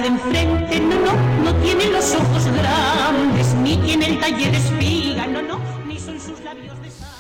de enfrente, no tiene los ojos grandes, ni tiene el talle de espiga, ni son sus labios de sal.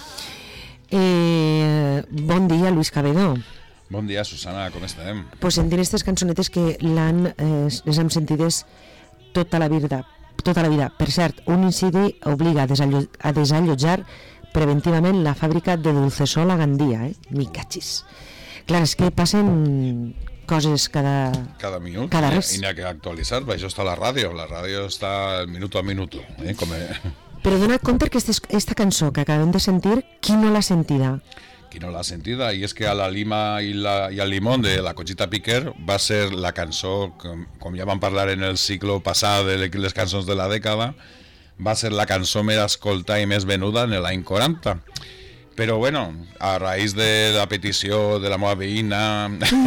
Bon dia, Luis Cabedo. Bon dia, Susana, com estem? Pues sentint aquestes cançonetes que les hem sentides tota la vida. Per cert, un incidi obliga a desallotjar preventivament la fàbrica de Dulcesol a Gandia, Ni cachis. Clar, és que passen coses cada minut, cada res. I n'hi ha que actualitzar, per això està la ràdio està minut a minut. Però dona't compte que aquesta cançó que acabem de sentir, qui no l'ha sentida? Qui no l'ha sentida, i és que a la Lima i al Limón de la Conxita Piquer va ser la cançó, com ja vam parlar en el cicle passat de les cançons de la dècada, va ser la cançó més escoltada i més venuda en l'any 40. Però bueno, a raïs de la petició de la meva veïna,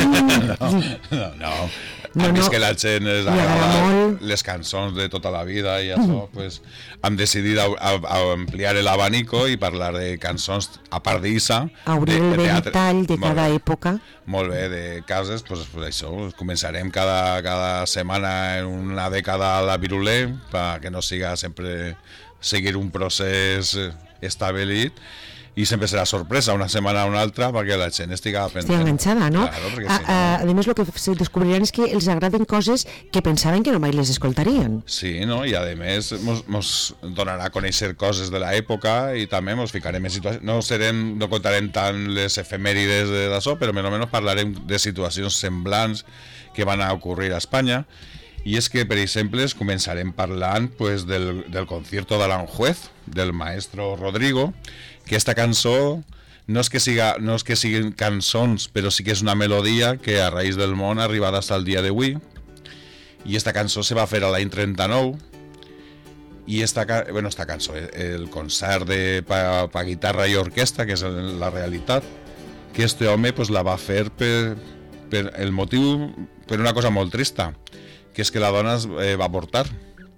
han vist que la gent es agrada les cançons de tota la vida i això, pues, hem decidit ampliar l'abanico i parlar de cançons, a part d'Issa, obrir el ventall de cada època. Molt bé, de cases, pues això, començarem cada setmana en una dècada a la Viruler, perquè no siga sempre seguir un procés establit, i sempre serà sorpresa una setmana a una altra perquè la gent estigui enganxada, no? Claro, a més, el que se descobriran és que els agraden coses que pensaven que no mai les escoltarien. Sí, no? I a més mos donarà a conèixer coses de l'època i també mos ficarem en situacions, no contarem tant les efemèrides d'això, però menys parlarem de situacions semblants que van a ocorrir a Espanya. I és que, per exemple, començarem parlant pues, del concierto d'Aranjuez, del maestro Rodrigo, que esta cançó no és que siguin cançons, però sí que és una melodia que a raïs del món ha arribat fins al dia d'avui. I esta cançó se va fer a l'any 39, i esta cançó, el concert per guitarra i orquestra, que és la realitat, que este home pues, la va fer per el motiu, per una cosa molt trista, que és que la dona va avortar.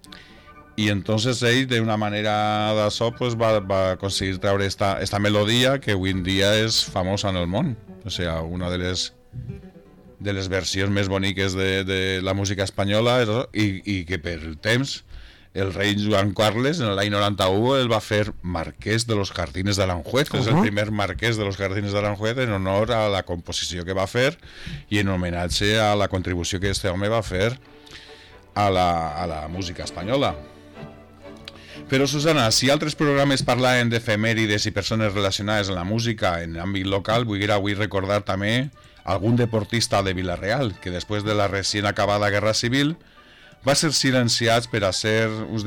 I entonces ell, d'una manera d'això, pues, va aconseguir treure esta melodia que avui en dia és famosa en el món. O sigui, una de les versions més boniques de la música espanyola i que per temps el rei Joan Carles en l'any 91 el va fer marquès de los Jardines d'Aranjuez. És el primer marquès de los Jardines d'Aranjuez en honor a la composició que va fer i en homenatge a la contribució que este home va fer a la música espanyola. Però, Susana, si altres programes parlaven d'efemèrides i persones relacionades amb la música en l'àmbit local, vull avui recordar també algun deportista de Vila-real que després de la recient acabada Guerra Civil va ser silenciat per a ser uns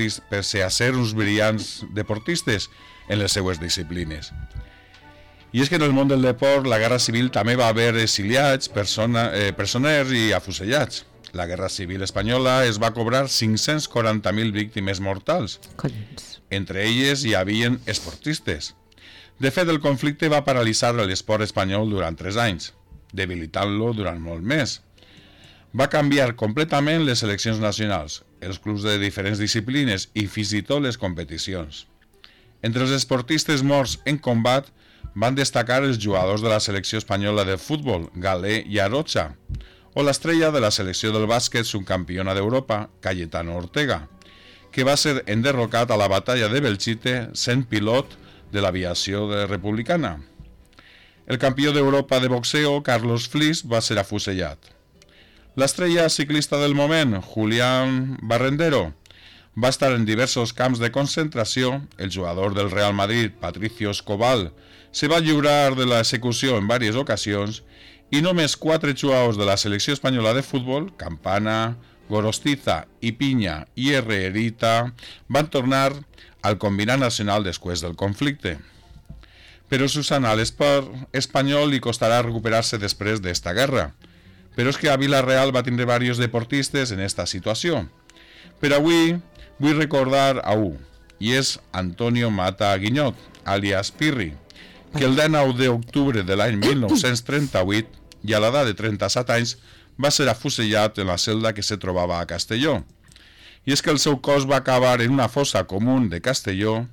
brillants deportistes en les seues disciplines. I és que en el món del deport la Guerra Civil també va haver exiliats, presoners i afusellats. La Guerra Civil espanyola es va cobrar 540.000 víctimes mortals. Entre elles hi havien esportistes. De fet, el conflicte va paralitzar l'esport espanyol durant 3 anys, debilitant-lo durant molt més. Va canviar completament les seleccions nacionals, els clubs de diferents disciplines i fins i tot les competicions. Entre els esportistes morts en combat van destacar els jugadors de la selecció espanyola de futbol, Galé i Arocha, o l'estrella de la selecció del bàsquet subcampiona d'Europa, Cayetano Ortega, que va ser enderrocat a la batalla de Belchite sent pilot de l'aviació republicana. El campió d'Europa de boxeo, Carlos Flis, va ser afusellat. L'estrella ciclista del moment, Julián Barrendero, va estar en diversos camps de concentració. El jugador del Real Madrid, Patricio Escobal, se va lliurar de l'execució en diverses ocasions i només 4 jugadors de la selecció espanyola de futbol, Campana, Gorostiza i Piña i Herrerita, van tornar al combinat nacional després del conflicte. Però, Susana, a l'esport espanyol li costarà recuperar-se després d'esta guerra. Però és que a Vila-real va tindre diversos deportistes en esta situació. Però avui vull recordar a un, i és Antonio Mata Guinyot, alias Pirri, que el 19 d'octubre de l'any 1938, i a l'edat de 37 anys, va ser afusellat en la celda que se trobava a Castelló. I és que el seu cos va acabar en una fossa comú de Castelló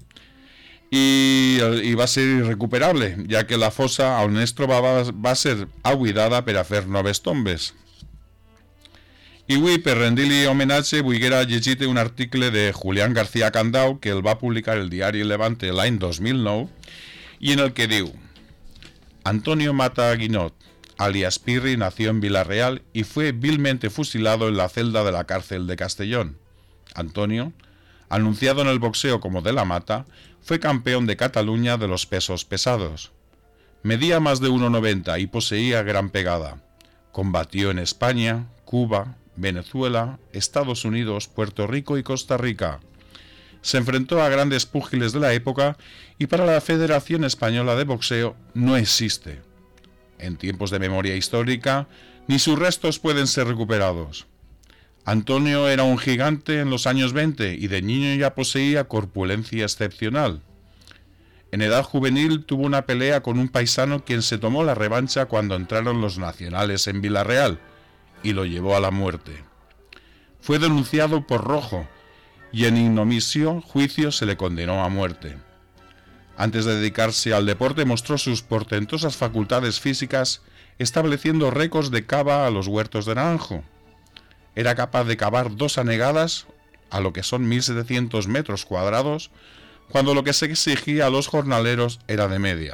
i va ser irrecuperable, ja que la fossa on es trobava va ser abuidada per a fer noves tombes. I avui, per rendir-li homenatge, vull llegir un article de Julián García Candau que el va publicar el diari Levante l'any 2009 y en el que diu: Antonio Mata Guinot, alias Pirri, nació en Villarreal y fue vilmente fusilado en la celda de la cárcel de Castellón. Antonio, anunciado en el boxeo como de la Mata, fue campeón de Cataluña de los pesos pesados. Medía más de 1,90 y poseía gran pegada. Combatió en España, Cuba, Venezuela, Estados Unidos, Puerto Rico y Costa Rica. Se enfrentó a grandes púgiles de la época y para la Federación Española de Boxeo no existe. En tiempos de memoria histórica, ni sus restos pueden ser recuperados. Antonio era un gigante en los años 20 y de niño ya poseía corpulencia excepcional. En edad juvenil tuvo una pelea con un paisano quien se tomó la revancha cuando entraron los nacionales en Villarreal y lo llevó a la muerte. Fue denunciado por rojo y en ignominioso juicio se le condenó a muerte. Antes de dedicarse al deporte mostró sus portentosas facultades físicas estableciendo récords de cava a los huertos de Naranjo. Era capaz de cavar 2 anegadas, a lo que son 1.700 metros cuadrados, cuando lo que se exigía a los jornaleros era de media.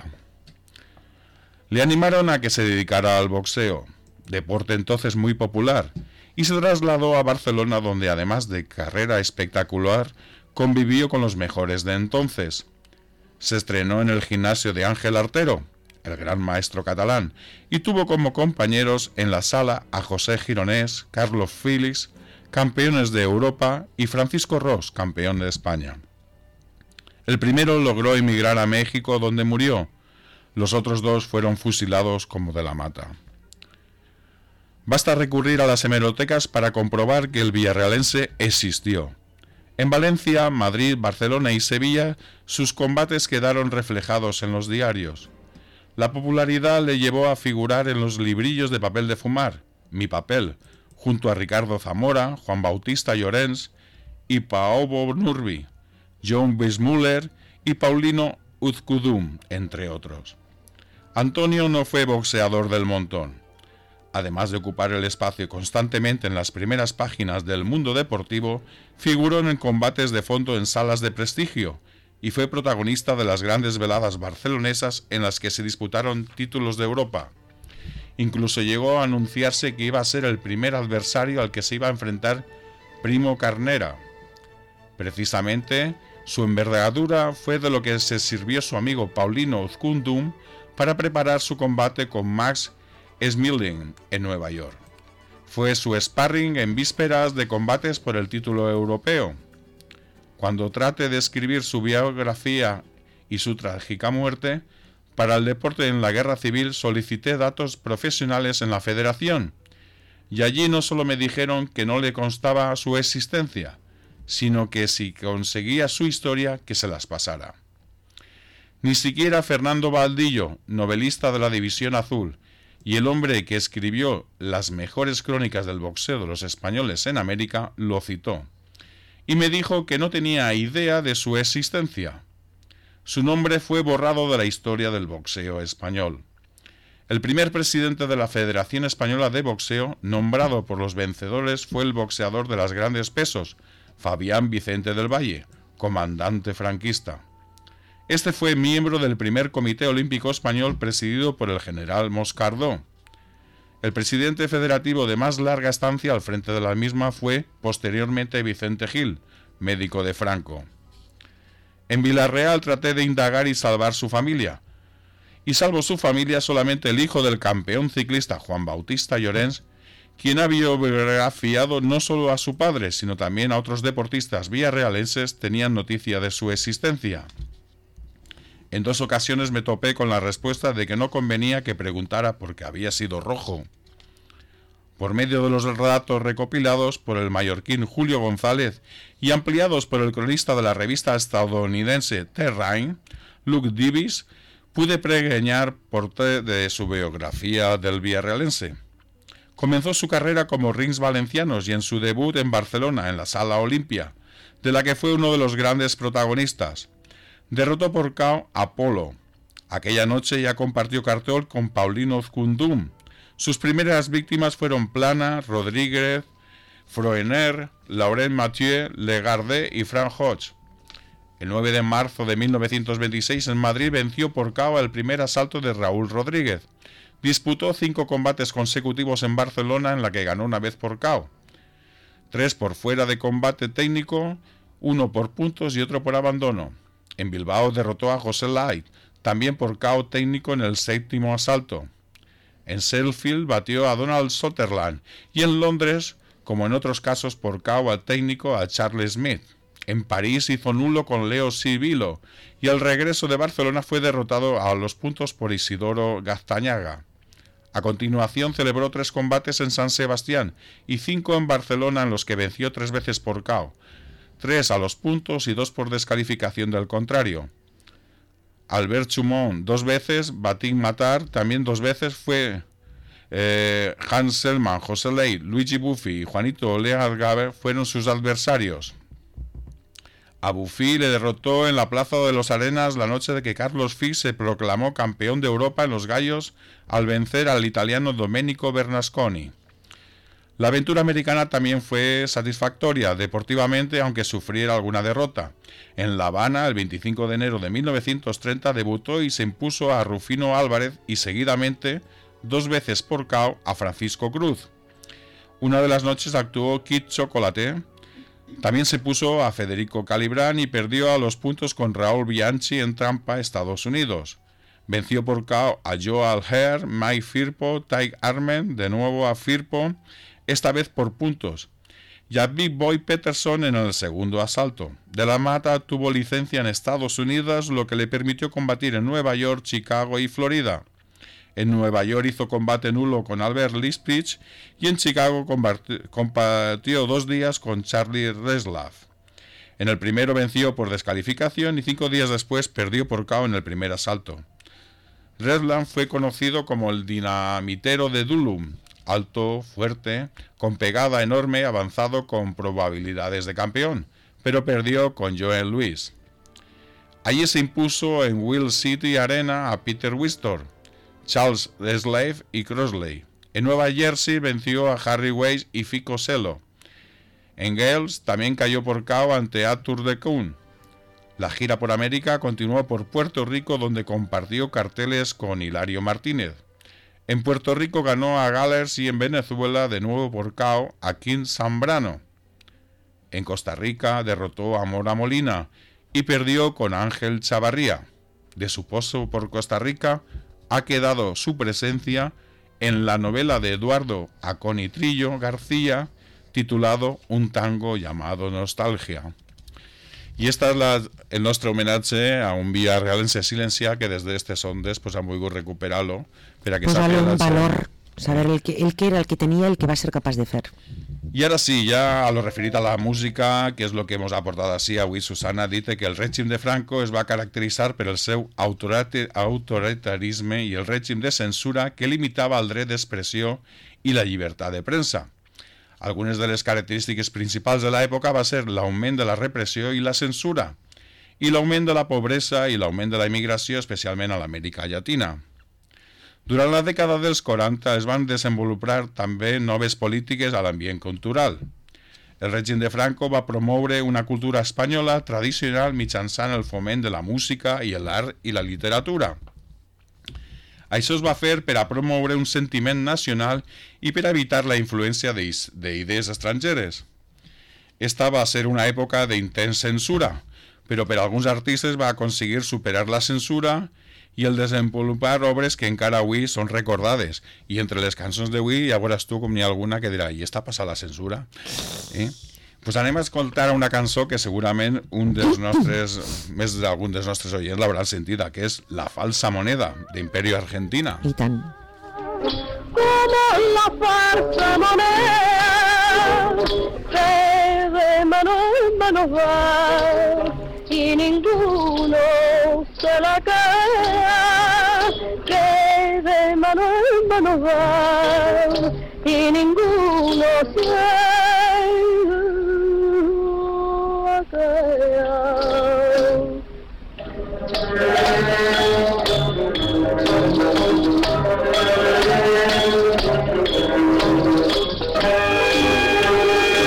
Le animaron a que se dedicara al boxeo, deporte entonces muy popular, y se trasladó a Barcelona, donde además de carrera espectacular, convivió con los mejores de entonces. Se estrenó en el gimnasio de Ángel Artero, el gran maestro catalán, y tuvo como compañeros en la sala a José Gironés, Carlos Félix, campeones de Europa, y Francisco Ros, campeón de España. El primero logró emigrar a México, donde murió. Los otros 2 fueron fusilados como de la Mata. Basta recurrir a las hemerotecas para comprobar que el villarrealense existió. En Valencia, Madrid, Barcelona y Sevilla, sus combates quedaron reflejados en los diarios. La popularidad le llevó a figurar en los librillos de papel de fumar, Mi Papel, junto a Ricardo Zamora, Juan Bautista Llorens y Paobo Nurbi, John Weissmuller y Paulino Uzcudum, entre otros. Antonio no fue boxeador del montón. Además de ocupar el espacio constantemente en las primeras páginas del mundo deportivo, figuró en combates de fondo en salas de prestigio y fue protagonista de las grandes veladas barcelonesas en las que se disputaron títulos de Europa. Incluso llegó a anunciarse que iba a ser el primer adversario al que se iba a enfrentar Primo Carnera. Precisamente, su envergadura fue de lo que se sirvió su amigo Paulino Uzcudum para preparar su combate con Max Schmeling en Nueva York. Fue su sparring en vísperas de combates por el título europeo. Cuando trate de escribir su biografía y su trágica muerte, para el deporte en la guerra civil solicité datos profesionales en la federación, y allí no solo me dijeron que no le constaba su existencia, sino que si conseguía su historia, que se las pasara. Ni siquiera Fernando Valdillo, novelista de la División Azul, y el hombre que escribió las mejores crónicas del boxeo de los españoles en América, lo citó, y me dijo que no tenía idea de su existencia. Su nombre fue borrado de la historia del boxeo español. El primer presidente de la Federación Española de Boxeo, nombrado por los vencedores, fue el boxeador de las grandes pesos, Fabián Vicente del Valle, comandante franquista. Este fue miembro del primer Comité Olímpico Español presidido por el general Moscardó. El presidente federativo de más larga estancia al frente de la misma fue, posteriormente, Vicente Gil, médico de Franco. En Villarreal traté de indagar y salvar su familia. Y salvo su familia solamente el hijo del campeón ciclista Juan Bautista Llorens, quien ha biografiado no solo a su padre, sino también a otros deportistas villarrealenses, tenían noticia de su existencia. En 2 ocasiones me topé con la respuesta de que no convenía que preguntara porque había sido rojo. Por medio de los datos recopilados por el mallorquín Julio González y ampliados por el cronista de la revista estadounidense Terrain, Luke Davis, pude pregueñar parte de su biografía del villarrealense. Comenzó su carrera como rings valencianos y en su debut en Barcelona, en la Sala Olimpia, de la que fue uno de los grandes protagonistas. Derrotó por KO a Polo. Aquella noche ya compartió cartel con Paulino Uzcudum. Sus primeras víctimas fueron Plana, Rodríguez, Froener, Laurent Mathieu, Legardé y Frank Hodge. El 9 de marzo de 1926 en Madrid venció por KO el primer asalto de Raúl Rodríguez. Disputó 5 combates consecutivos en Barcelona en la que ganó una vez por KO. 3 por fuera de combate técnico, 1 por puntos y otro por abandono. En Bilbao derrotó a José Light, también por KO técnico en el 7º asalto. En Sheffield batió a Donald Sutherland y en Londres, como en otros casos, por KO al técnico a Charles Smith. En París hizo nulo con Leo Sibilo y al regreso de Barcelona fue derrotado a los puntos por Isidoro Gaztañaga. A continuación celebró 3 combates en San Sebastián y 5 en Barcelona en los que venció 3 veces por KO, 3 a los puntos y 2 por descalificación del contrario. Albert Chumont 2 veces, Batin Matar también 2 veces, fue Hans Selman, José Ley, Luigi Buffi y Juanito Leargaber fueron sus adversarios. A Buffi le derrotó en la Plaza de los Arenas la noche de que Carlos Fix se proclamó campeón de Europa en los gallos al vencer al italiano Domenico Bernasconi. La aventura americana también fue satisfactoria deportivamente, aunque sufriera alguna derrota. En La Habana, el 25 de enero de 1930, debutó y se impuso a Rufino Álvarez y seguidamente 2 veces por KO a Francisco Cruz. Una de las noches actuó Kid Chocolate. También se puso a Federico Calibrán y perdió a los puntos con Raúl Bianchi en Tampa, Estados Unidos. Venció por KO a Joe Alher, Mike Firpo, Ty Armen, de nuevo a Firpo, esta vez por puntos, y a Big Boy Peterson en el segundo asalto. De la Mata tuvo licencia en Estados Unidos, lo que le permitió combatir en Nueva York, Chicago y Florida. En Nueva York hizo combate nulo con Albert Lispich y en Chicago combatió 2 días con Charlie Reslav. En el primero venció por descalificación y 5 días después perdió por KO en el primer asalto. Reslav fue conocido como el dinamitero de Dulum, alto, fuerte, con pegada enorme, avanzado con probabilidades de campeón, pero perdió con Joel Luis. Allí se impuso en Will City Arena a Peter Wistor, Charles Slave y Crossley. En Nueva Jersey venció a Harry Weiss y Fico Selo. En Gales también cayó por KO ante Arthur de Kuhn. La gira por América continuó por Puerto Rico, donde compartió carteles con Hilario Martínez. En Puerto Rico ganó a Gallers y en Venezuela de nuevo por KO a King Zambrano. En Costa Rica derrotó a Mora Molina y perdió con Ángel Chavarría. De su paso por Costa Rica ha quedado su presencia en la novela de Eduardo Aconitrillo García titulado Un tango llamado Nostalgia. I esta és el nostre homenatge a un via realense silencià que des d'estes ondes pues, han volgut recuperar-lo per a que posar-le un valor, saber el que era, el que tenia, el que va ser capaç de fer. I ara sí, ja a lo referit a la música, que és el que hemos aportat així avui, Susana ha dit que el règim de Franco es va caracteritzar per el seu autoritarisme i el règim de censura que limitava el dret d'expressió i la llibertat de premsa. Algunes de les característiques principals de l'època va ser l'augment de la repressió i la censura, i l'augment de la pobresa i l'augment de la immigració, especialment a l'Amèrica Llatina. Durant la dècada dels 40 es van desenvolupar també noves polítiques a l'ambient cultural. El règim de Franco va promoure una cultura espanyola tradicional mitjançant el foment de la música i l'art i la literatura. Això es va fer per a promoure un sentiment nacional i per a evitar la influència d'idees estrangeres. Esta va ser una època d'intens censura, però per a alguns artistes va aconseguir superar la censura i el desenvolupar obres que encara avui són recordades. I entre les cançons d'avui ja veuràs tu com n'hi ha alguna que dirà i està passant la censura? Pues anem a escoltar una cançó que segurament més d'algun dels nostres oients l'hauran sentida, que és La falsa moneda, d'Imperio Argentina. I tant. Como la falsa moneda que de mano en mano va y ninguno se la queda, que de mano en mano va y ninguno se la queda.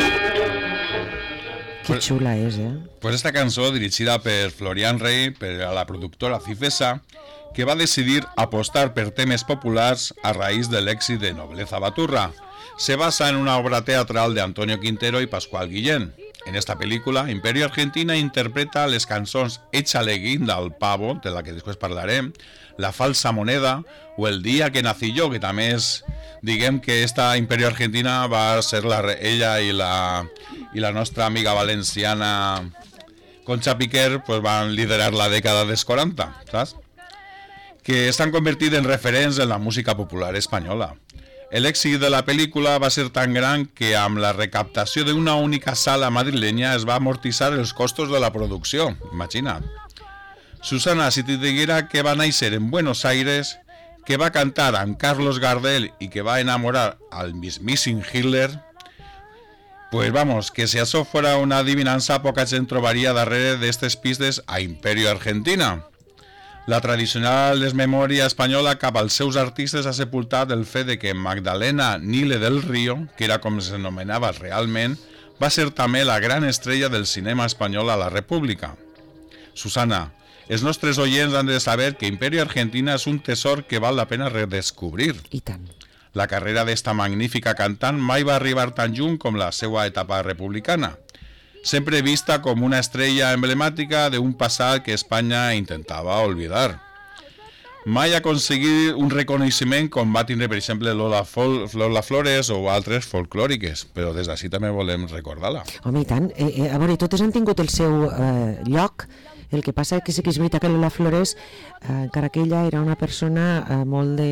xula és, Pues esta cançó, dirigida per Florian Rey, per a la productora Cifesa, que va decidir apostar per temes populars a raïs de l'èxit de Nobleza Baturra. Se basa en una obra teatral de Antonio Quintero y Pascual Guillén. En esta película, Imperio Argentina interpreta les cançons Échale guinda al pavo, de la que després parlarem, La falsa moneda o El día que nací yo, que també és, diguem que esta Imperio Argentina va ser ella i la nostra amiga valenciana Concha Piquer pues van liderar la dècada dels 40, saps? Que s'han convertit en referents en la música popular espanyola. L'èxit de la pel·lícula va ser tan gran que amb la recaptació d'una única sala madrilenya es va amortitzar els costos de la producció, imagina't. Susana, si te diguera que va néixer en Buenos Aires, que va cantar amb Carlos Gardel i que va enamorar al mismíssim Hitler, pues vamos, que si això fuera una adivinança, poca gent trobaria darrere d'estes pistes a Imperio Argentina. La tradicional desmemòria espanyola cap als seus artistes ha sepultat el fet de que Magdalena Nile del Río, que era com s'anomenava realment, va ser també la gran estrella del cinema espanyol a la República. Susana, els nostres oients han de saber que Imperio Argentina és un tesor que val la pena redescobrir. I tant. La carrera d'esta magnífica cantant mai va arribar tan lluny com la seva etapa republicana, sempre vista com una estrella emblemàtica d'un passat que Espanya intentava oblidar. Mai aconseguir un reconeixement com va tindre, per exemple, Lola Flores o altres folclòriques, però des d'ací també volem recordar-la. Home, i tant. A veure, totes han tingut el seu lloc. El que passa és que sí que és veritat que Lola Flores, encara que ella era una persona molt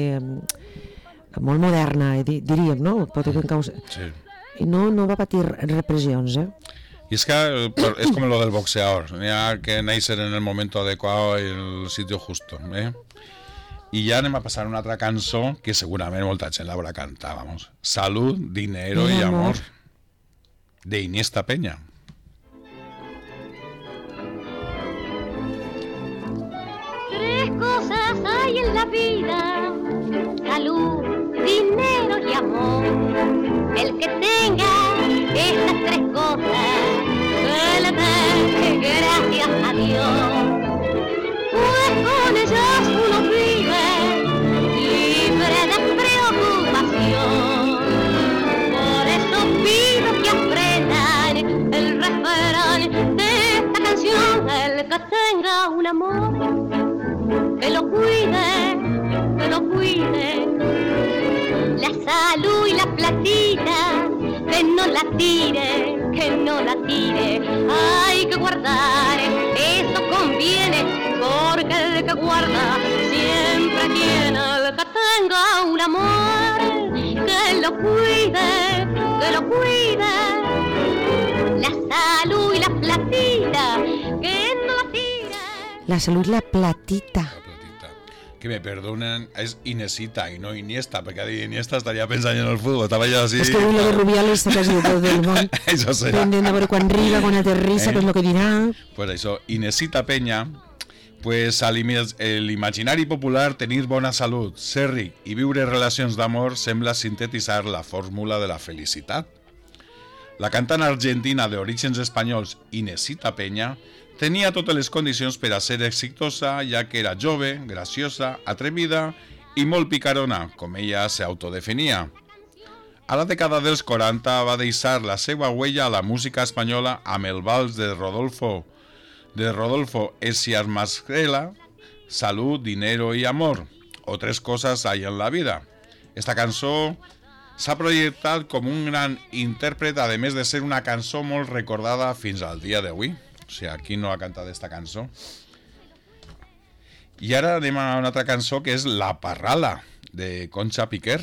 moderna, diríem, no? Sí. I no va patir repressions, Y es que es como lo del boxeador, hay que nacer en el momento adecuado y en el sitio justo, Y ya anem a passar una altra cançó que segurament molta gent l'haurà cantat, vamos. Salud, dinero y amor, de Iniesta Peña. Tres cosas hay en la vida: salud, dinero y amor. El que tenga estas tres cosas, que le dé gracias a Dios, pues con ellas uno vive libre de preocupación. Por eso pido que aprendan el refrán de esta canción: el que tenga un amor, que lo cuide, que lo cuide. La salud y la platita, que no la tire, que no la tire. Hay que guardar, eso conviene, porque el que guarda siempre tiene. El que tenga un amor, que lo cuide, que lo cuide. La salud y la platita, que no la tire. La salud y la platita. Que me perdonen, es Inesita y no Iniesta, perquè a dir Iniesta estaria pensant en el futbol, estava jo així... És que avui lo de Rubiales se quasi de tot el món. Això serà. Pendent a veure quan arriba, quan aterrissa, què és el que dirà. Pues això, Inesita Peña, pues a l'imaginari popular tenir bona salut, ser ric i viure relacions d'amor sembla sintetitzar la fórmula de la felicitat. La cantant argentina d'orígens espanyols Inesita Peña tenia totes les condicions per a ser exitosa, ja que era jove, graciosa, atrevida i molt picarona, com ella s'autodefinia. A la dècada dels 40 va deixar la seva huella a la música espanyola amb el vals de Rodolfo Esiarmasquela, Salud, dinero y amor, o Tres cosas hay en la vida. Esta cançó s'ha projectat com un gran intèrpret, a més de ser una cançó molt recordada fins al dia d'avui. O sigui, aquí no ha cantat esta cançó. I ara anem a una altra cançó que és La Parrala, de Concha Piquer.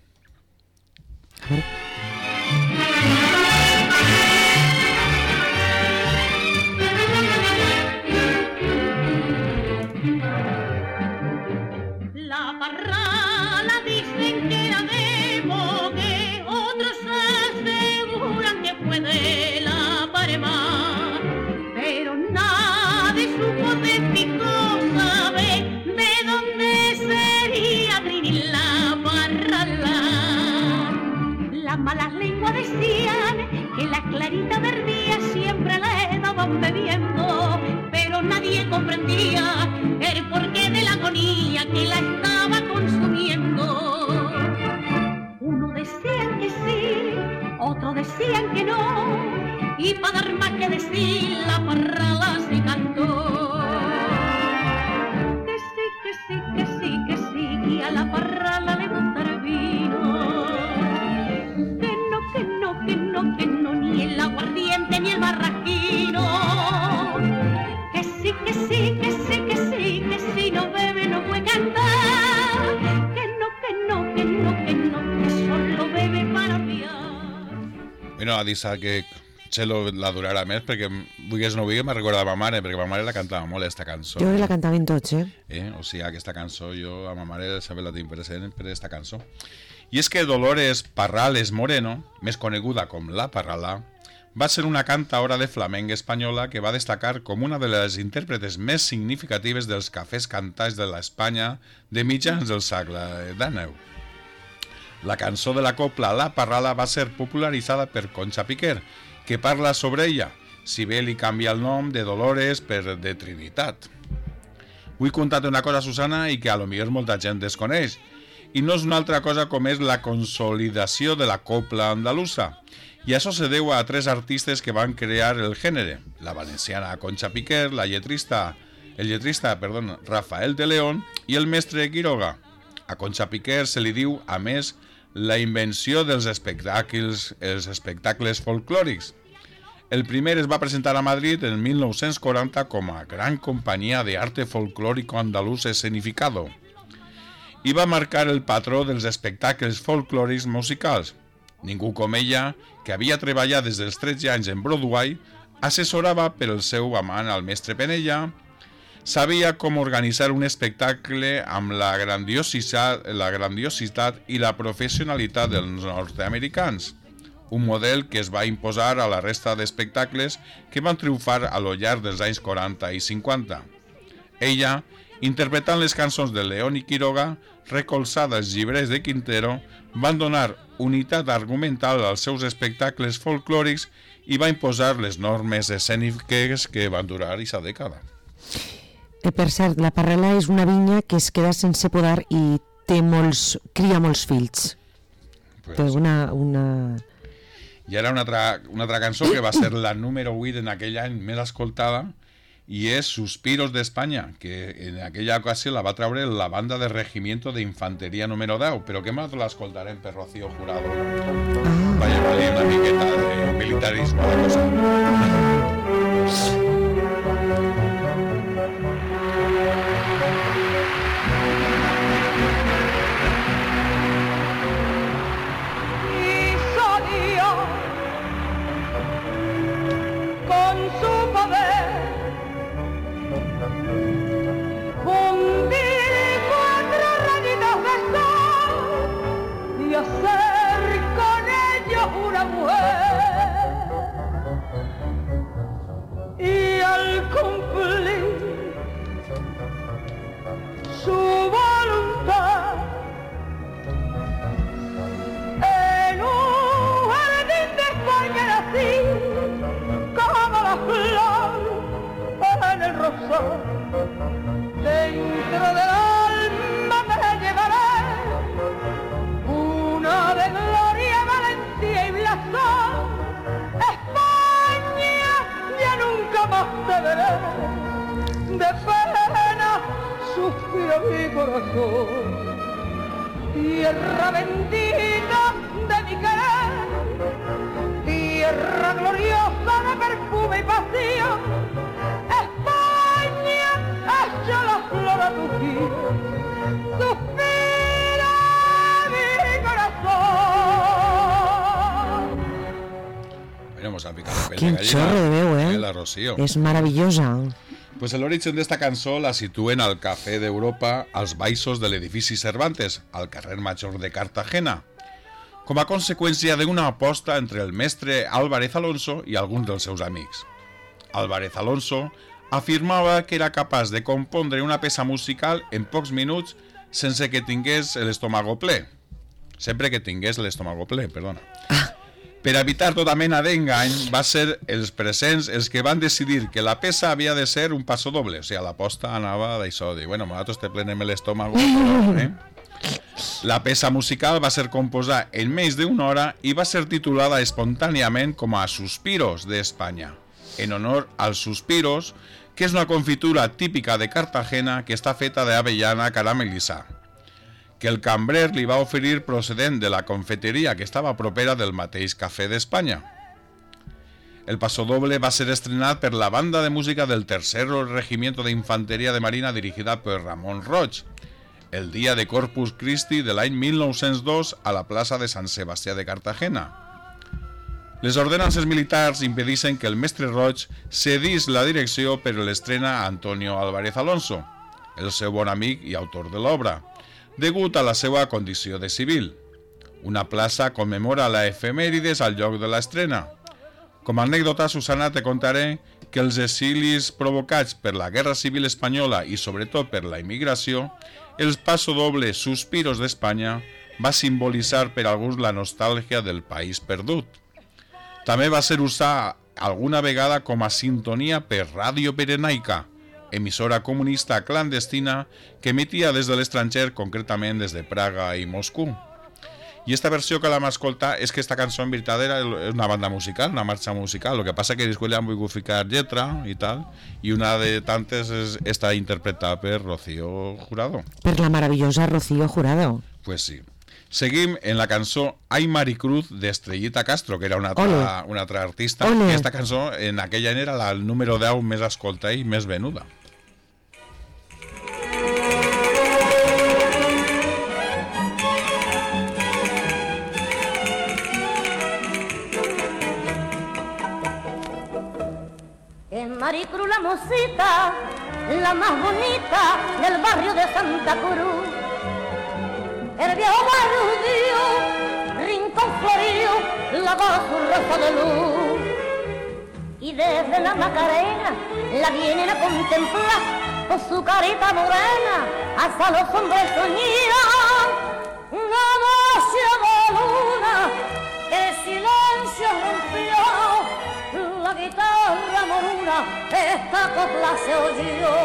La parrala dicen que era de Bogue, otros aseguran que fue de la Parema, pero nadie supo de fijo saber de dónde sería Trini la parrala. Las malas lenguas decían que la clarita verdía siempre la sabía el porqué de la agonía que la estaba consumiendo. Uno decían que sí, otro decían que no, y para dar más que decir la parrala se cantó. Que sí, que sí, que sí, que sí, y a la parrala le gusta el vino. Que no, que no, que no, que no, ni el aguardiente ni el barraquino. Que sí, que sí, que sí, que sí, que si no bebe no puede cantar. Que no, que no, que no, que no, que solo bebe para olvidar. Bueno, ha dit que Txelo la durarà més perquè, vulguis no vulguis, me recorda a ma mare, perquè ma mare la cantava molt, esta cançó. Jo la cantaven tots, O sigui, aquesta cançó jo a ma mare sempre la tinc present per esta cançó. I és que Dolores Parrales Moreno, més coneguda com La Parrala, va ser una cantaora de flamenc espanyola que va destacar com una de les intèrpretes més significatives dels cafès cantats de l'Espanya de mitjans del segle XIX. La cançó de la copla La Parrala va ser popularitzada per Concha Piquer, que parla sobre ella, si bé li canvia el nom de Dolores per de Trinitat. Vull contar-te una cosa, Susana, i que a lo millor molta gent desconeix, i no és una altra cosa com és la consolidació de la copla andalusa. I això se deu a 3 artistes que van crear el gènere: la valenciana Concha Piquer, el lletrista Rafael de León i el mestre Quiroga. A Concha Piquer se li diu, a més, la invenció dels espectacles folclòrics. El primer es va presentar a Madrid en 1940 com a Gran Companyia de Arte Folclórico Andaluz Escenificado i va marcar el patró dels espectacles folclòrics musicals. Ningú com ella, que havia treballat des dels 13 anys en Broadway, assessorava per el seu amant, el mestre Penella, sabia com organitzar un espectacle amb la grandiositat i la professionalitat dels nord-americans, un model que es va imposar a la resta d'espectacles que van triomfar a lo llarg dels anys 40 i 50. Ella, interpretant les cançons de León i Quiroga, recolzada als llibres de Quintero, van donar unitat argumental als seus espectacles folclòrics i va imposar les normes escèniques que van durar aquesta dècada. Per cert, la Parrala és una vinya que es queda sense podar i cria molts fills. Pues, Té una... I ara una altra cançó que va ser la número 8 en aquell any més escoltada, i és Suspiros d'Espanya, que en aquella ocasió la va treure la banda de Regimiento de Infantería número 10, però que nosaltres l'escoltarem per Rocío Jurado. Va llevar-li una miqueta de militarisme a la cosa. Y al cumplir su voluntad en un jardín de España nací como la flor en el rosal. Dentro del alma me llevaré una de gloria, valentía y blasón. España, ya nunca más te veré, de pena suspira mi corazón. Tierra bendita de mi querer, tierra gloriosa de perfume y pasión. España, echa la flor a tu piel, suspira mi corazón. Veremos a picar el Quin xorro de veu, La Rocío. És meravellosa. Pues l'origen d'esta cançó la situen al Cafè d'Europa als baixos de l'edifici Cervantes, al carrer Major de Cartagena, com a conseqüència d'una aposta entre el mestre Álvarez Alonso i alguns dels seus amics. Álvarez Alonso afirmava que era capaç de compondre una peça musical en pocs minuts sense que tingués l'estómago ple. Sempre que tingués l'estómago ple, perdona. Per evitar tota mena d'engany, va ser els presents els que van decidir que la peça havia de ser un paso doble. O sigui, l'aposta anava d'això, de, bueno, nosaltres te plenem l'estómago, però, La peça musical va ser composada en menys d'una hora i va ser titulada espontàniament com a Suspiros d'Espanya, en honor als suspiros, que és una confitura típica de Cartagena que està feta d'avellana caramelitzada, que el cambrer li va oferir procedent de la confeteria que estava propera del mateix Cafè d'Espanya. El pasodoble va ser estrenat per la banda de música del Tercer Regimiento de Infanteria de Marina dirigida per Ramon Roig, el dia de Corpus Christi de l'any 1902 a la plaça de Sant Sebastià de Cartagena. Les ordenances militars impedeixen que el mestre Roig cedís la direcció per l'estrena a Antonio Álvarez Alonso, el seu bon amic i autor de l'obra, degut a la seva condició de civil. Una plaça commemora la efemèrides al lloc de l'estrena. Com a anècdota, Susana, te contaré que els exilis provocats per la Guerra Civil Espanyola i sobretot per la immigració, el pasodoble Suspiros d'Espanya va simbolitzar per alguns la nostàlgia del país perdut. També va ser usat alguna vegada com a sintonia per Ràdio Pirenaica, emissora comunista clandestina que emetia des de l'estranger, concretament des de Praga i Moscou. I esta versió que l'hem escoltat és que esta cançó en veritat era una banda musical, una marxa musical. Lo que passa que després li han volgut ficar lletra i tal, i una de tantes està interpretada per Rocío Jurado. Per la maravillosa Rocío Jurado. Pues sí. Seguim en la cançó Ay Maricruz d'Estrellita Castro, que era una altra artista. Ole. Esta cançó en aquella era el número 10 més escoltada i més venuda. Maricruz, la mocita, la más bonita del barrio de Santa Cruz. El viejo barrio, rincón florido, lavó su rosa de luz. Y desde la Macarena la vienen a contemplar con su carita morena, hasta los hombres soñían una noche de luna que el silencio rompió. La guitarra moruna, esta copla se oyó.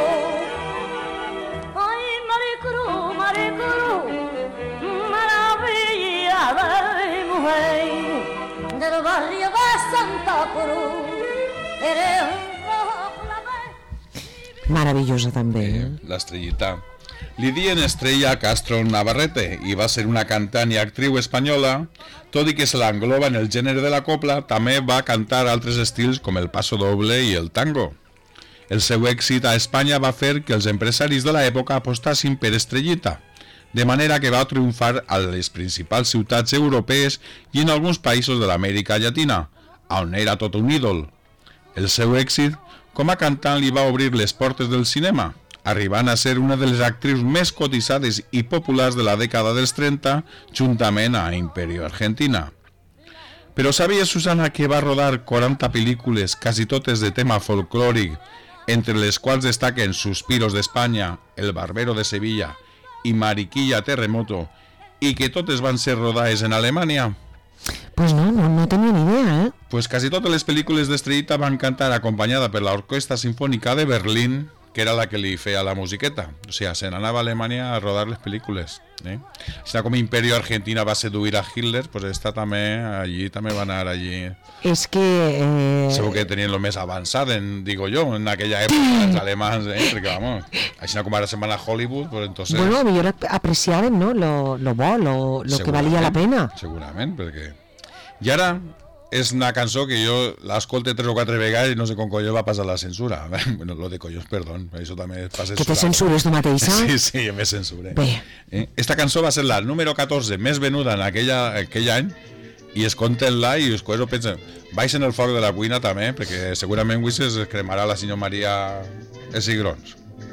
Ay, Maricruz, Maricruz, maravilla de mujer del barrio de Santa Cruz. Eres un rojo clavel. Maravillosa també. L'Estrellita. Li dien Estrella Castro Navarrete i va ser una cantant i actriu espanyola. Tot i que se l'engloba en el gènere de la copla, també va cantar altres estils com el pasodoble i el tango. El seu èxit a Espanya va fer que els empresaris de l'època apostassin per Estrellita, de manera que va triomfar a les principals ciutats europees i en alguns països de l'Amèrica Llatina, on era tot un ídol. El seu èxit com a cantant li va obrir les portes del cinema, arribant a ser una de les actrius més cotitzades i populars de la dècada dels 30, juntament a Imperio Argentina. Però sabia, Susana, que va rodar 40 pel·lícules, quasi totes de tema folclòric, entre les quals destaquen Suspiros d'Espanya, El Barbero de Sevilla i Mariquilla Terremoto, i que totes van ser rodades en Alemanya? Pues no tenia ni idea, Pues quasi totes les pel·lícules d'Estrellita van cantar acompanyada per l'Orquestra Sinfònica de Berlín, que era la que li feia la musiqueta. O sigui, se n'anava a Alemanya a rodar les pel·lícules. Així com Imperio Argentina va seduir a Hitler, pues esta també va anar allí. És que... Segur que tenien lo més avançat, digo yo, en aquella època, els alemans, perquè, vamos, així com ara se'n van a Hollywood, pues entonces... Bueno, millor apreciaven, no?, lo bo, lo que valia la pena. Segurament, perquè... I ara... és una cançó que jo l'escolte 3 o 4 vegades i no sé com collons va passar la censura. Bueno, lo de collons, perdó, això també passa... Que te censures tu mateixa? Sí, me censure. Bé. Esta cançó va ser la número 14 més venuda en aquell any i escolten-la i després ho pensen. Baixen el foc de la cuina també, perquè segurament avui es cremarà la senyora Maria els cigrons.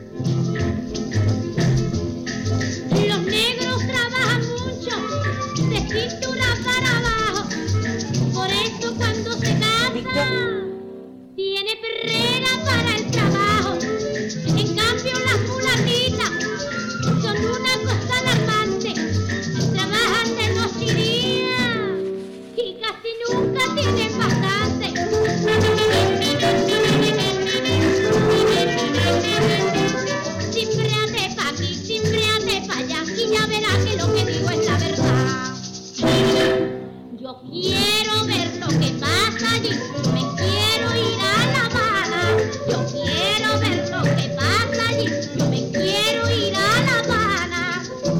Los negros trabajan mucho, de cintura para abajo. Por eso cuando se casa, tiene perrera para el trabajo. En cambio las mulatitas son una cosa alarmante. Trabajan de noche y día y casi nunca que lo que digo es la verdad. Yo quiero ver lo que pasa allí, me quiero ir a La Habana. Yo quiero ver lo que pasa allí, yo me quiero ir a La Habana.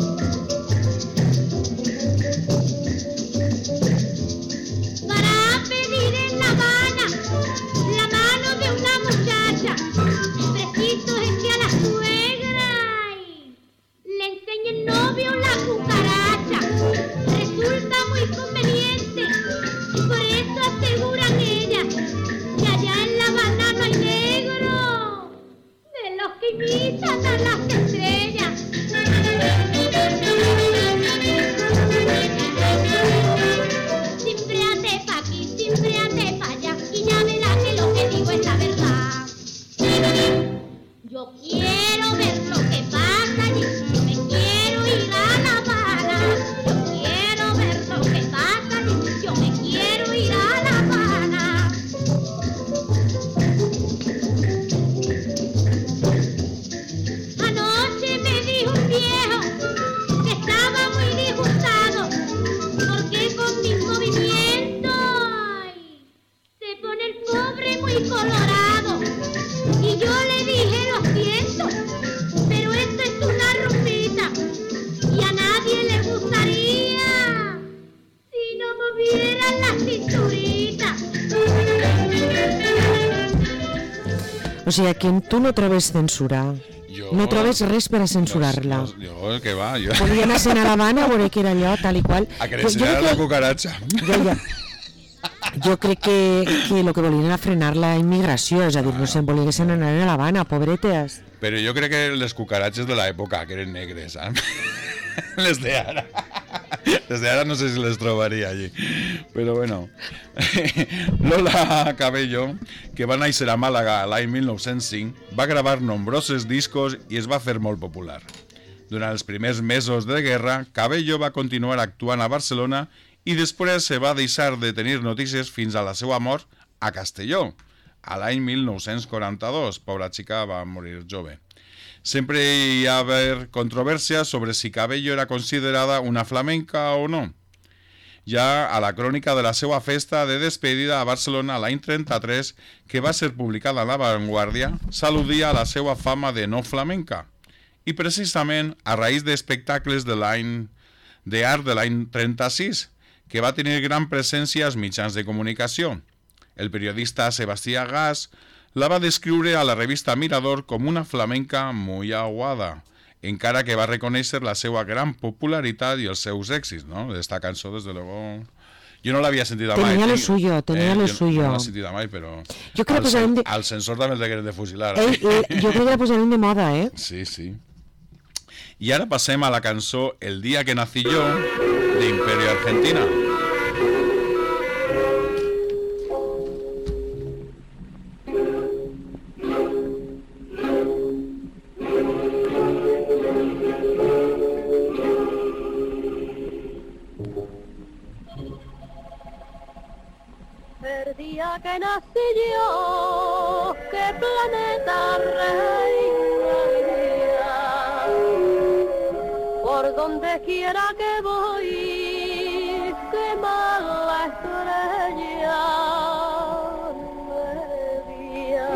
Para pedir en La Habana la mano de una muchacha, preciso es que a la suegra le enseñe el novio la cucaracha. Resulta muy conveniente, por eso aseguran ellas que allá en La Habana no hay negro de los que imitan a las estrellas. Cimbréate pa' aquí, cimbréate pa' allá, y ya verás que lo que digo es la verdad. Yo quiero ver lo que pasa allí, me quiero ir a La Habana. Yo quiero ver lo que pasa allí, yo me quiero ir a La Habana. Anoche me dijo un viejo que estaba muy disgustado porque con mis movimientos ay, se pone el pobre muy colorado. Y yo le dije, lo siento, pero esto es una rumbita y a nadie le gustaría si no movieran la cinturita. O sigui, que tu no trobes censura. Jo- No trobes res per a censurar-la. Jo, que va, jo... Podien anar a La Habana a veure que era allò, tal i qual. A que Jo ensenyar crec la cucaracha. Jo crec que el que volien era frenar la immigració, és a dir, no se'n volien que se'n anaren a La Habana, pobretes. Però jo crec que les cucaratges de l'època, que eren negres, saps? Les de ara. Les de ara no sé si les trobaria allí. Però bueno. Lola Cabello, que va néixer a Màlaga l'any 1905, va gravar nombrosos discos i es va fer molt popular. Durant els primers mesos de guerra, Cabello va continuar actuant a Barcelona i després se va deixar de tenir notícies fins a la seva mort a Castelló, a l'any 1942. Pobra xica, va morir jove. Sempre hi ha haver controvèrsia sobre si Cabello era considerada una flamenca o no. Ja a la crònica de la seva festa de despedida a Barcelona l'any 33, que va ser publicada a La Vanguardia, s'al·ludia a la seva fama de no flamenca. I precisament a raïs d'espectacles d'art de l'any 36, que va tenir gran presència als mitjans de comunicació. El periodista Sebastià Gas la va descriure a la revista Mirador com una flamenca muy aguada, encara que va reconèixer la seva gran popularitat i els seus èxits, ¿no? Esta cançó, desde luego... Yo no la había sentido mai. Tenía lo suyo, tenía lo suyo. No la he sentido mai, però... Jo crec que posarem al censor també el degueren de fusilar. jo crec que la posarem de moda, eh? Sí, sí. I ara passem a la cançó El día que nací yo, de Imperio Argentina. El día que nací yo, qué planeta reinaría. Por donde quiera que voy, qué mala estrella me guía.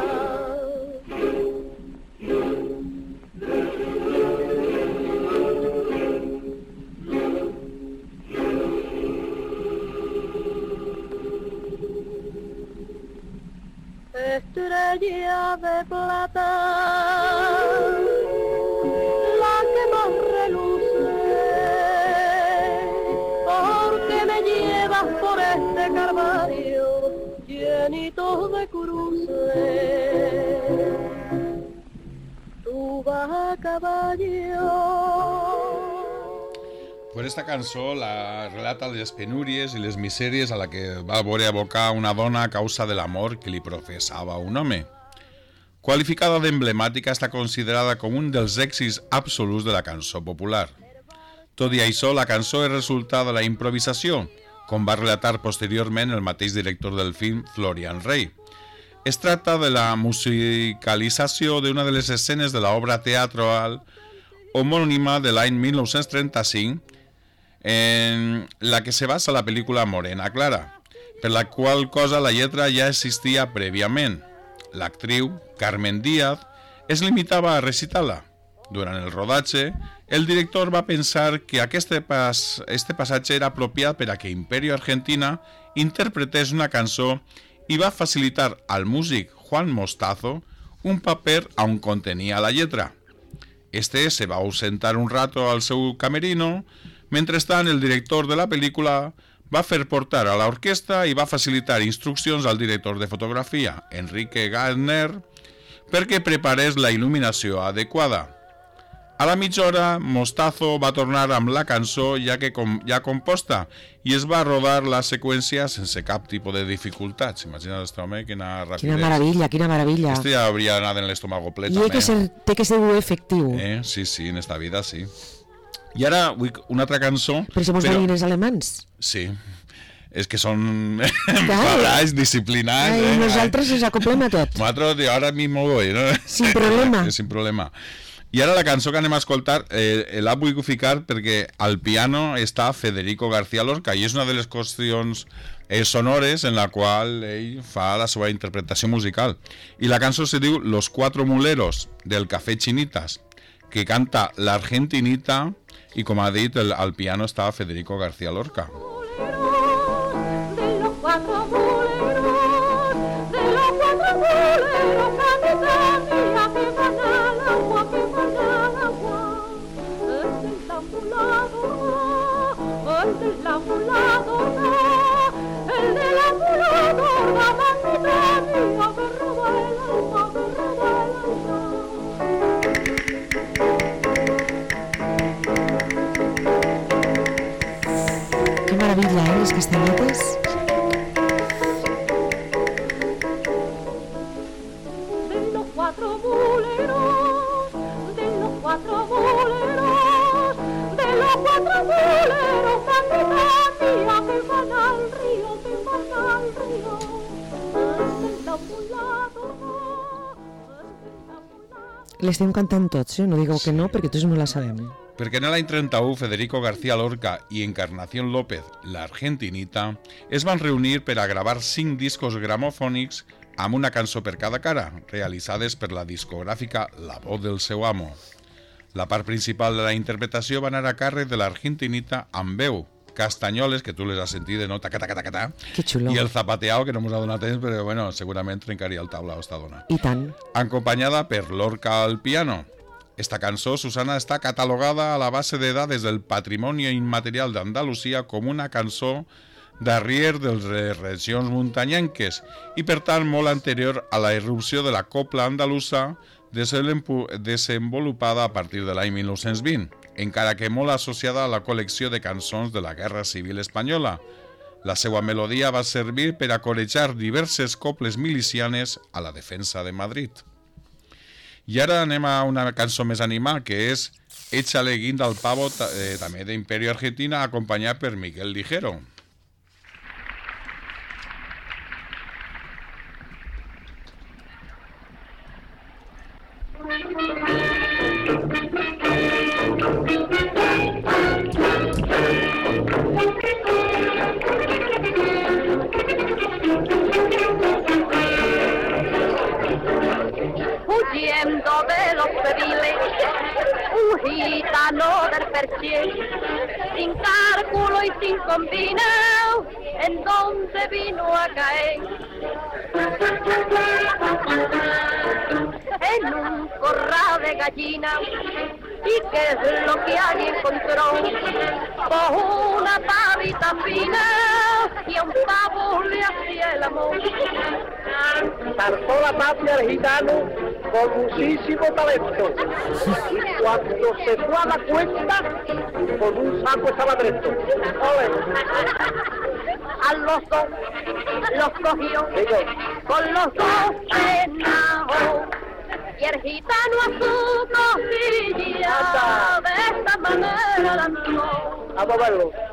Estrella de plata, la que más reluce, porque me llevas por este calvario llenito de cruces. Tú vas a caballo. Pues esta cançó la relata les penúries i les misèries a la que va veure abocar una dona a causa de l'amor que li professava un home. Qualificada d'emblemàtica, està considerada com un dels èxits absoluts de la cançó popular. Tot i això, la cançó és resultat de la improvisació, com va relatar posteriorment el mateix director del film, Florian Rey. Es tracta de la musicalització d'una de les escenes de l'obra teatral homònima de l'any 1935, en la que se basa la pel·lícula Morena Clara, per la qual cosa la lletra ja existia prèviament. L'actriu, Carmen Díaz, es limitava a recitar-la. Durant el rodatge, el director va pensar que este passatge era apropiat per a que Imperio Argentina interpretés una cançó i va facilitar al músic Juan Mostazo un paper on contenia la lletra. Este se va ausentar un rato al seu camerino. Mentrestant, el director de la pel·lícula va fer portar a l'orquestra i va facilitar instruccions al director de fotografia, Enrique Gardner, perquè preparés la il·luminació adequada. A la mitja hora, Mostazo va tornar amb la cançó ja composta i es va rodar la seqüència sense cap tipus de dificultats. Imagina't este home, quina rapidesa. Quina meravella, quina meravella. Este ja hauria anat en l'estómago ple. I té que ser efectiu. Sí, en esta vida sí. I ara vull una altra cançó... Però si mos venien els alemans. Sí, és que són enfadats, disciplinats. I nosaltres ens acoplem a tot. Nosaltres, ara mismo voy, ¿no? Sin problema. Sin problema. I ara la cançó que anem a escoltar la vull ficar perquè al piano està Federico García Lorca i és una de les qüestions sonores en la qual ell fa la seva interpretació musical. I la cançó se diu Los Cuatro Muleros, del Café Chinitas, que canta l'Argentinita i, com ha dit, al piano està Federico García Lorca. Qué maravilla, les castanyetes. De los cuatro boleros, capitán mía, que van al río, L'estem cantant tots, no digueu que no, perquè tots no la sabem. Perquè en l'any 31 Federico García Lorca i Encarnación López, l'Argentinita, es van reunir per a gravar 5 discos gramofònics amb una cançó per cada cara, realitzades per la discogràfica La Voz del seu amo. La part principal de la interpretació va anar a càrrec de l'Argentinita amb veu, castanyoles, que tu les has sentit, no? Taca-taca-taca-taca. Que xulo. I el zapateado, que no ens ha donat temps, però bueno, segurament trencaria el taula esta dona. I tant. Acompanyada per Lorca al piano. Esta cançó, Susana, està catalogada a la base de dades del Patrimoni Immaterial d'Andalusia com una cançó d'arrier de les regions muntanyenques i, per tant, molt anterior a la irrupció de la copla andalusa desenvolupada a partir de l'any 1920, encara que molt associada a la col·lecció de cançons de la Guerra Civil Espanyola. La seva melodia va servir per a corejar diverses coples milicianes a la defensa de Madrid. I ara anem a una cançó més animada, que és Échale guinda al pavo, també d'Imperio Argentina, acompanyat per Miguel Ligero. Huyendo de los civiles, un gitano del Perchier, sin cálculo y sin combinado, ¿en dónde vino a caer? En un corral de gallinas. ¿Y qué es lo que alguien encontró? Pues una pavita fina y a un pavo le hacía el amor. Saltó la patria del gitano con muchísimo talento y cuando se fue a la cuenta con un saco estaba derecho. A los dos los cogió, con los dos enajó. Y el gitano a su cosilla de esta manera lanzó. Vamos a verlo.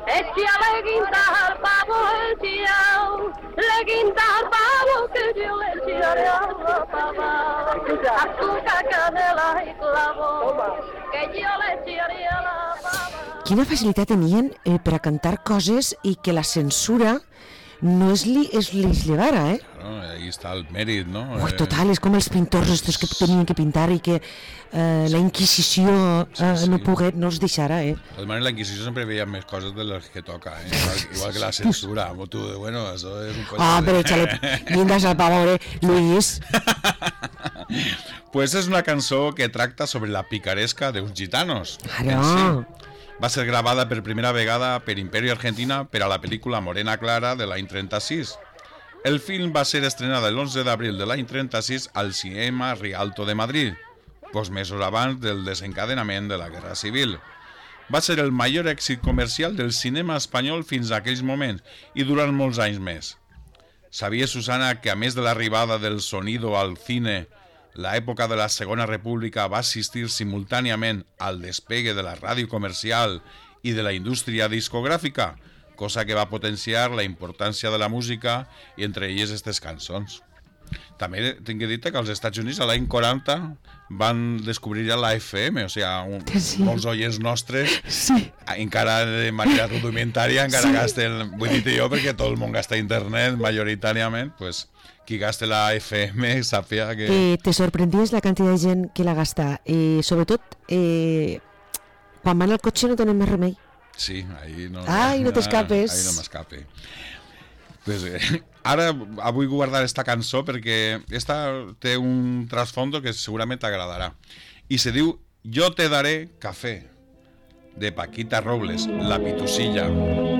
Échale guinda al pavo el chiao, le guinda al pavo que yo le echaré a la pava. Azúcar, canela y clavo, que yo le echaré a la pava. Quina facilitat tenien per a cantar coses i que la censura no es les llevara, eh? Claro, ahí está el mèrit, no? Ui, total, és com els pintors estos que tenien que pintar i que la Inquisició no els deixara, eh? De manera, la Inquisició sempre veia més coses de les que toca, eh? Igual que la censura. Bueno, eso es un poco... Hombre, échale guindas al pavo, Luis. Pues és una cançó que tracta sobre la picaresca d'uns gitanos. Claro. Va ser gravada per primera vegada per Imperio Argentina per a la pel·lícula Morena Clara de l'any 36. El film va ser estrenat l'11 d'abril de l'any 36 al Cinema Rialto de Madrid, pocs mesos abans del desencadenament de la Guerra Civil. Va ser el major èxit comercial del cinema espanyol fins a aquells moments i durant molts anys més. Sabia, Susana, que a més de l'arribada del sonido al cine, l'època de la Segona República va assistir simultàniament al despegue de la ràdio comercial i de la indústria discogràfica, cosa que va potenciar la importància de la música i entre elles aquestes cançons. També tinc que dir-te que als Estats Units a l'any 40 van descobrir ja la FM, o sigui, molts oients nostres, encara de manera rudimentària, encara gasten, vull dir-te jo, perquè tot el món gasta internet majoritàriament, pues, qui gasta la FM sàpia que... Te sorprendies la quantitat de gent que la gasta, sobretot quan van al cotxe no tenen més remei. Sí, ahí no... Ai, no t'escapes. Ahí no m'escape. Pues, ara vull guardar esta cançó perquè esta té un trasfondo que segurament t'agradarà. I se diu Yo te daré café, de Paquita Robles, la Pitusilla.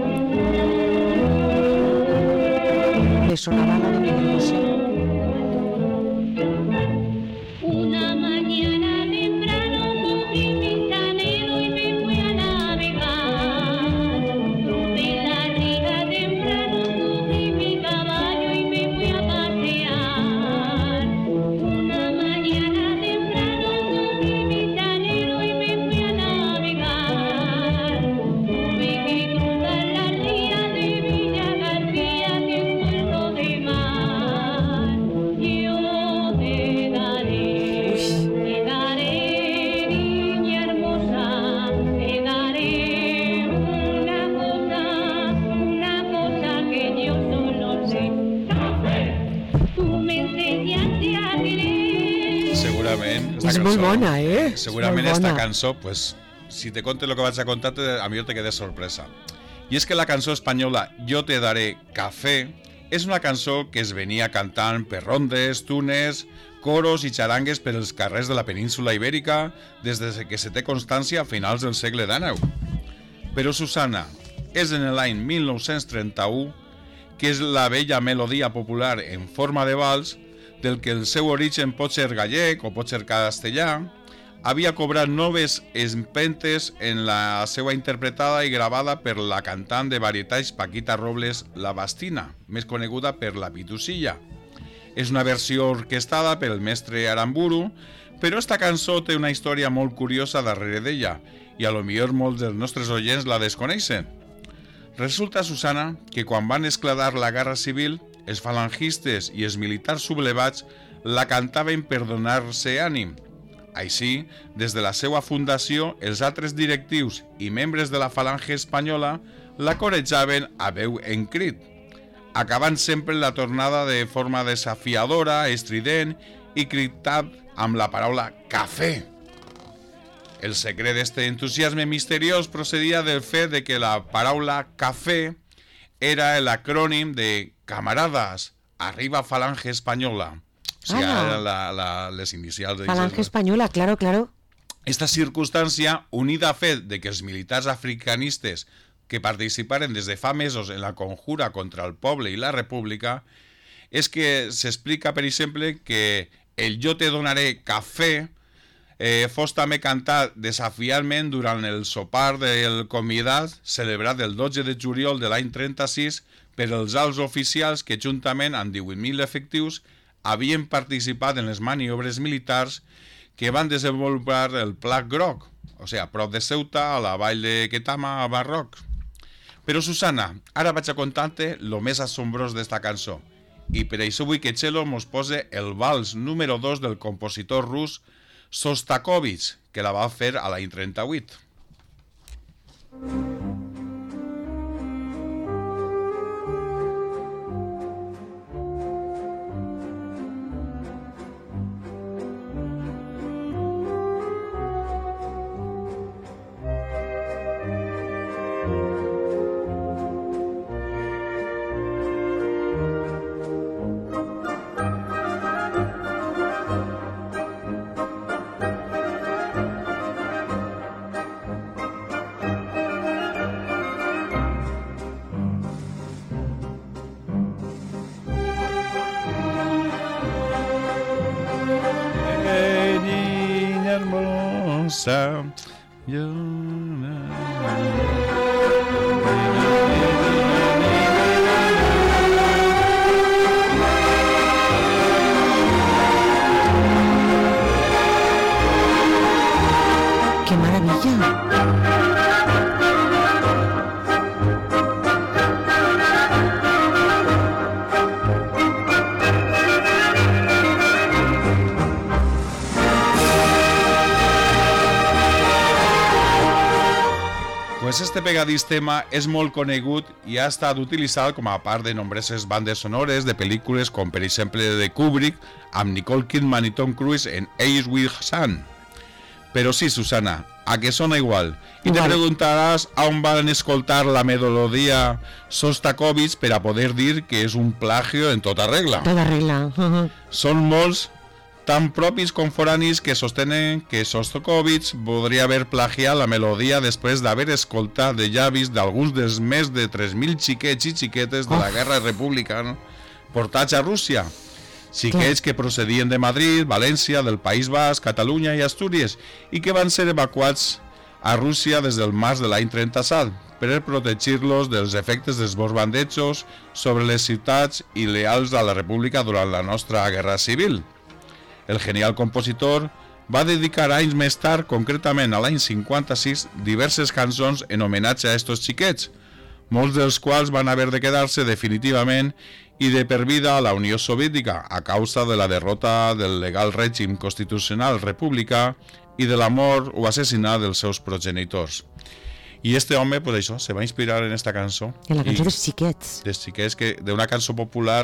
Le sonará la de mi ilusión. Una mañana temprano cogí mi canelo y me fui a navegar. De la riga temprano cogí mi caballo y me fui a pasear. Una mañana temprano cogí mi canelo y me fui a navegar. Tuve que cruzar la ría de Villa García que en Puerto de Mar. Yo te daré, niña hermosa, te daré una cosa que yo solo sé. Café, tú me enseñaste a querer. Segurament esta És cançó, molt bona, segurament És molt esta bona. cançó, pues, si te conte lo que vaig a contar-te, a mi te quedé sorpresa. I és que la cançó espanyola Yo te daré café és una cançó que es venia cantant per rondes, tunes, coros i xarangues per els carrers de la península ibèrica des que se té constància a finals del segle XIX. Però, Susana, és en l'any 1931 que és la vella melodia popular en forma de vals del que el seu origen pot ser gallec o pot ser castellà, havia cobrat noves empentes en la seva interpretada i gravada per la cantant de varietats Paquita Robles, la Bastina, més coneguda per la Pitusilla. És una versió orquestada pel mestre Aramburu, però esta cançó té una història molt curiosa darrere d'ella i a lo millor molts dels nostres oients la desconeixen. Resulta, Susana, que quan van esclatar la Guerra Civil, els falangistes i els militars sublevats la cantaven per donar-se ànim. Així, des de la seva fundació, els altres directius i membres de la falange espanyola la corejaven a veu en crit, acabant sempre la tornada de forma desafiadora, estrident i cridant amb la paraula «café». El secret d'este entusiasme misteriós procedia del fet de que la paraula «café» era l'acrònim de «Camaradas, arriba falange espanyola». O sigui, eren les inicials. Falange espanyola, claro, claro. Esta circumstància, unida al fet de que els militars africanistes que participaren des de fa mesos en la conjura contra el poble i la república, és que s'explica, per exemple, que el «Yo te donaré café» fos també cantat desafiantment durant el sopar del convidat celebrat el 12 de juliol de l'any 36 per els alts oficials que, juntament amb 18.000 efectius, havien participat en les maniobres militars que van desenvolupar el Pla Groc, o sigui, a prop de Ceuta, a la vall de Ketama, a Marroc. Però, Susana, ara vaig a contar-te lo més assombrós d'esta cançó. I per això vull que Txelo mos pose el vals número 2 del compositor rus Sostakovich, que la va fer a l'any 38. ¡Qué maravilla! Pues este pegadís tema és molt conegut i ha estat utilitzat com a part de nombroses bandes sonores de pel·lícules com per exemple de Kubrick amb Nicole Kidman i Tom Cruise en Ace with Sun. Però sí, Susana, a que sona igual. I te preguntaràs on van escoltar la melodia Sostakovich per a poder dir que és un plagio en tota regla. Toda regla. Són molts tan propis com foranis que sostenen que Sostakovich podria haver plagiat la melodia després d'haver escoltat de llavis d'alguns dels més de 3.000 xiquets i xiquetes de la Guerra Republicana portats a Rússia. Xiquets que procedien de Madrid, València, del País Basc, Catalunya i Astúries i que van ser evacuats a Rússia des del març de l'any 37 per protegir-los dels efectes dels bombardejos sobre les ciutats i leals a la República durant la nostra Guerra Civil. El genial compositor va dedicar anys més tard, concretament a l'any 56, diverses cançons en homenatge a estos xiquets, molts dels quals van haver de quedar-se definitivament i de per vida a la Unió Soviètica a causa de la derrota del legal règim constitucional republicà i de la mort o assassinat dels seus progenitors. I este home, pues això, se va inspirar en esta cançó. En la cançó dels xiquets. Dels xiquets, d'una cançó popular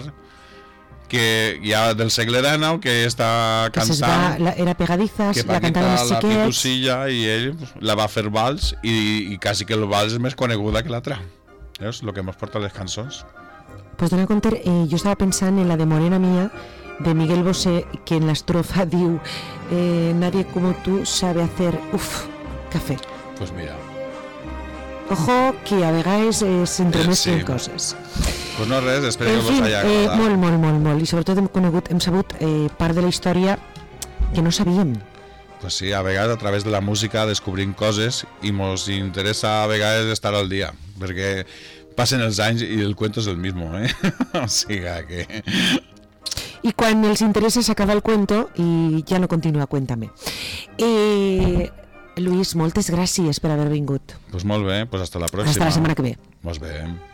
que ja del segle XIX, que està cantant... Era pegadiza, la cantaven els xiquets... La Pitusilla, i ell la va fer vals, i quasi que el vals és més coneguda que l'altra. És el que ens porta les cançons. Pues dona compte, jo estava pensant en la de Morena Mía, de Miguel Bosé, que en l'estrofa diu nadie como tú sabe hacer, café. Pues mira. Ojo, que a vegades s'entremesclen coses. Pues no res, espero que vos hagi agradat. Molt. I sobretot hem sabut part de la història que no sabíem. Pues sí, a vegades a través de la música descobrim coses i mos interessa a vegades estar al dia, perquè passen els anys i el cuento és el mismo, O sigui que... I quan els interessa s'acaba el cuento i ja no continua, cuéntame. Luis, moltes gràcies per haver vingut. Pues molt bé, pues hasta la pròxima. Hasta la setmana que ve. Mos veiem.